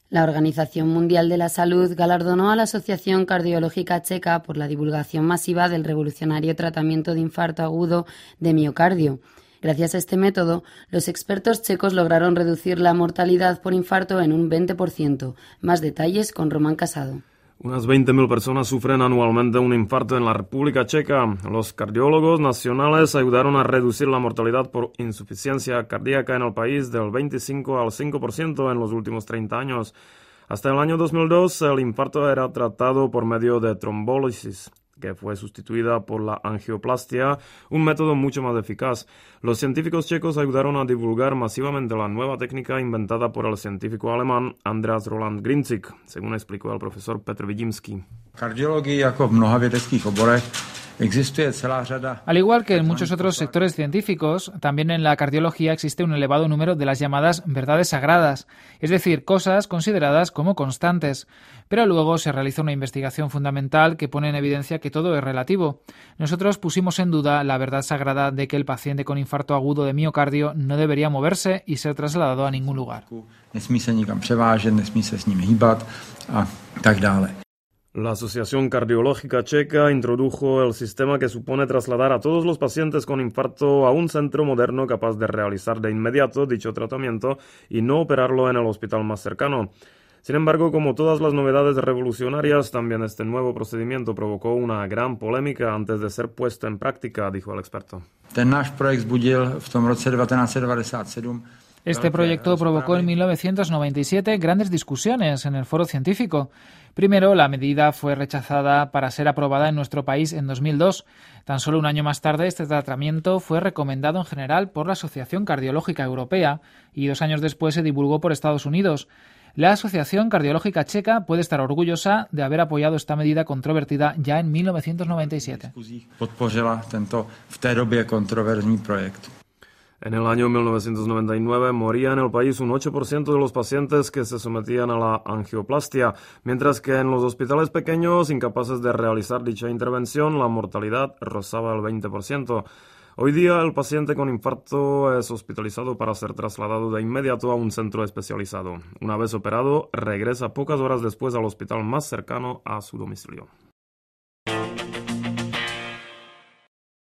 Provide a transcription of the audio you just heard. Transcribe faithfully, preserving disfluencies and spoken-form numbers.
La Organización Mundial de la Salud galardonó a la Asociación Cardiológica Checa por la divulgación masiva del revolucionario tratamiento de infarto agudo de miocardio. Gracias a este método, los expertos checos lograron reducir la mortalidad por infarto en un veinte por ciento. Más detalles con Román Casado. Unas veinte mil personas sufren anualmente un infarto en la República Checa. Los cardiólogos nacionales ayudaron a reducir la mortalidad por insuficiencia cardíaca en el país del veinticinco al cinco por ciento en los últimos treinta años. Hasta el año dos mil dos, el infarto era tratado por medio de trombólisis, que fue sustituida por la angioplastia, un método mucho más eficaz. Los científicos checos ayudaron a divulgar masivamente la nueva técnica inventada por el científico alemán Andreas Roland Grinzig, según explicó el profesor Petr Vidimský. Kardiologii jako v mnoha vědeckých oborech existe celá řada. Al igual que en muchos otros sectores científicos, también en la cardiología existe un elevado número de las llamadas verdades sagradas, es decir, cosas consideradas como constantes. Pero luego se realiza una investigación fundamental que pone en evidencia que todo es relativo. Nosotros pusimos en duda la verdad sagrada de que el paciente con infarto agudo de miocardio no debería moverse y ser trasladado a ningún lugar. Nesmí se nikam převážet, nesmí se s ním hýbat a tak dále. La Asociación Cardiológica Checa introdujo el sistema que supone trasladar a todos los pacientes con infarto a un centro moderno capaz de realizar de inmediato dicho tratamiento y no operarlo en el hospital más cercano. Sin embargo, como todas las novedades revolucionarias, también este nuevo procedimiento provocó una gran polémica antes de ser puesto en práctica, dijo el experto. Ten náš projekt vzbudil v tom roce devatenáct set devadesát sedm. Este proyecto provocó en mil novecientos noventa y siete grandes discusiones en el foro científico. Primero, la medida fue rechazada para ser aprobada en nuestro país en dos mil dos. Tan solo un año más tarde, este tratamiento fue recomendado en general por la Asociación Cardiológica Europea y dos años después se divulgó por Estados Unidos. La Asociación Cardiológica Checa puede estar orgullosa de haber apoyado esta medida controvertida ya en mil novecientos noventa y siete. Podpořila tento v té době kontroverzní projekt. En el año mil novecientos noventa y nueve moría en el país un ocho por ciento de los pacientes que se sometían a la angioplastia, mientras que en los hospitales pequeños, incapaces de realizar dicha intervención, la mortalidad rozaba el veinte por ciento. Hoy día el paciente con infarto es hospitalizado para ser trasladado de inmediato a un centro especializado. Una vez operado, regresa pocas horas después al hospital más cercano a su domicilio.